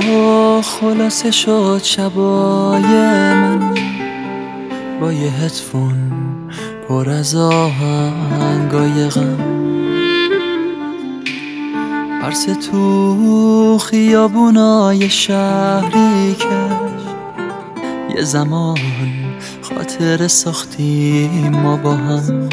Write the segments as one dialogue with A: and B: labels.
A: خلاصه شد شبای من با یه هدفون پر از آهنگای غم، پرس تو خیابونای شهری کش یه زمان خاطر ساختیم ما با هم.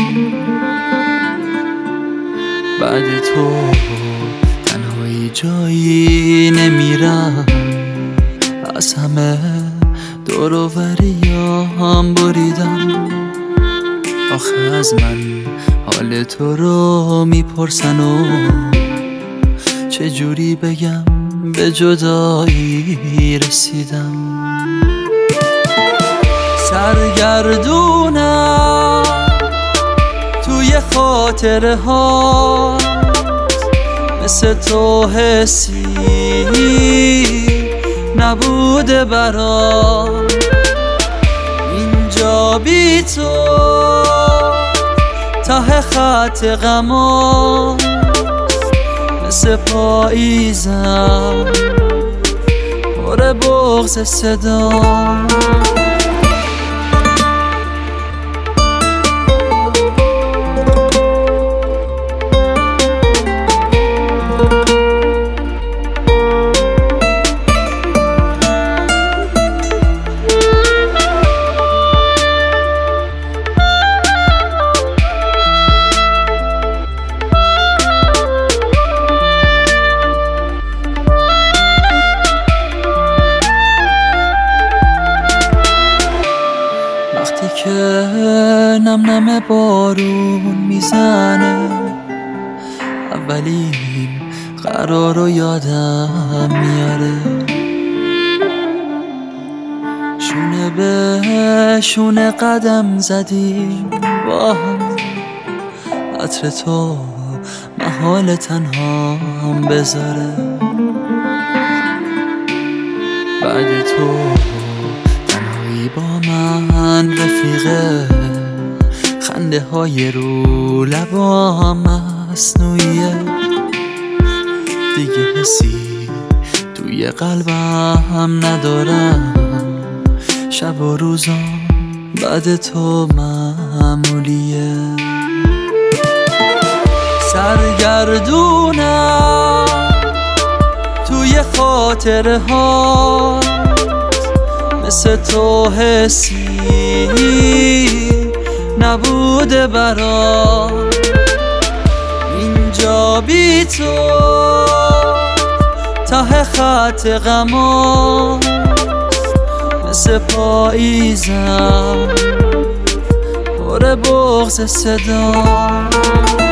A: بعد تو تنهایی جایی نمیرم، از همه دور و بریام بریدم. آخه از من حال تو رو میپرسن و چجوری بگم به جدایی رسیدم. سرگردونم توی خاطره ها، مثل تو حسی نبوده برام. اینجا بی تو ته خط غما، مثل پاییزم پر بغض صدا. وقتی که نم نم بارون میزنه، اولین قرار رو یادم میاره. شونه به شونه قدم زدیم با هم، عطر تو محال تنهام بذاره. بعد تو با من رفیقه، خنده های رو لبام مصنوعیه. دیگه حسی توی قلبم ندارم، شب و روزام بعد تو معمولیه. سرگردونم توی خاطره ها، مثل تو حسی نبوده برام. اینجا بی تو ته خط غما، مثل پاییزم پر بغض صدا.